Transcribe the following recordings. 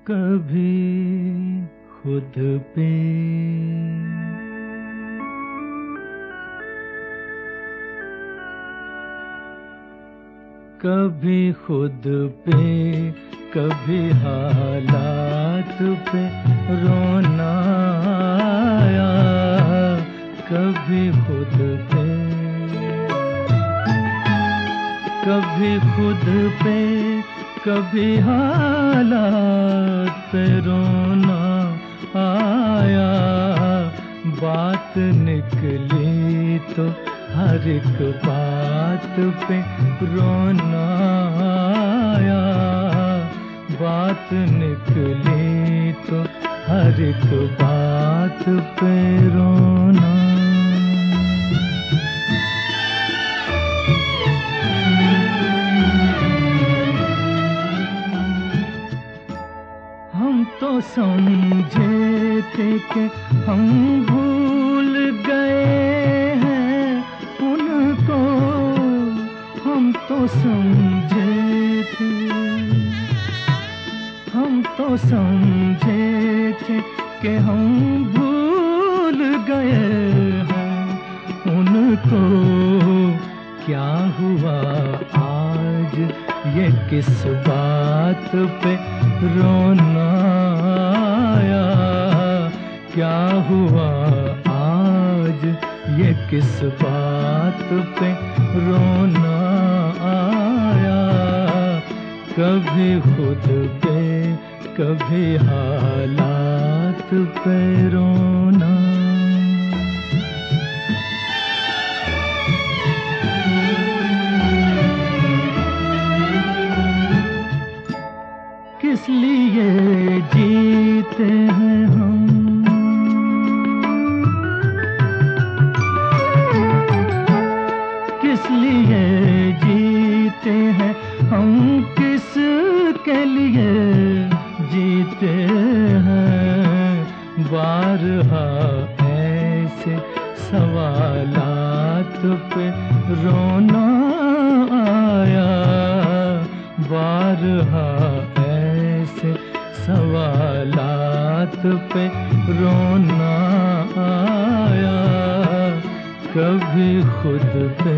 कभी खुद पे, कभी खुद पे, कभी हालात पे रोना आया, कभी खुद पे, कभी खुद पे, कभी हालात पे रोना आया। बात निकली तो हर एक बात पे रोना आया। बात निकली तो हर एक बात पे रोना। हम तो समझे थे कि हम भूल गए हैं उनको, हम तो समझे थे, हम तो समझे थे कि हम भूल गए हैं उनको। क्या हुआ आज ये किस बात पे रोना आया? क्या हुआ आज ये किस बात पे रोना आया? कभी खुद पे, कभी हालात पे रोना। किस लिए जीते हैं हम, किस लिए जीते हैं हम, किस के लिए जीते हैं? बारहा ऐसे सवालात पे रोना आया। बारहा ऐसे सवालात पे रोना आया। कभी खुद पे,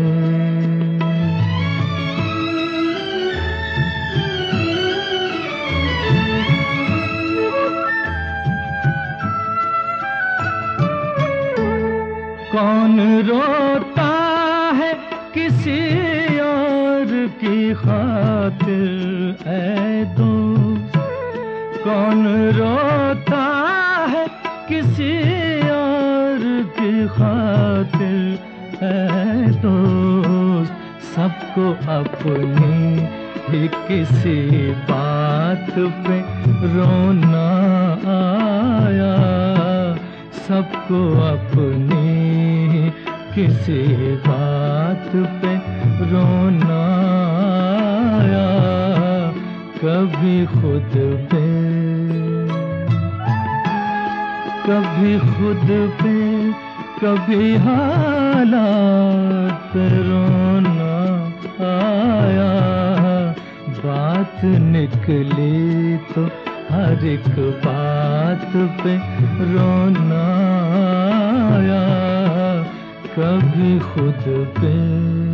कौन रोता है किसी और की खातिर ऐ दोस्त? कौन रोता है किसी और की खातिर ऐ दोस्त? सबको अपनी ही किसी बात पे रोना आया। सबको अपनी किसी बात पे रोना आया। कभी खुद पे, कभी खुद पे, कभी हालात पे रोना आया। बात निकली तो हर एक बात पे रोना आया। कभी खुद पे,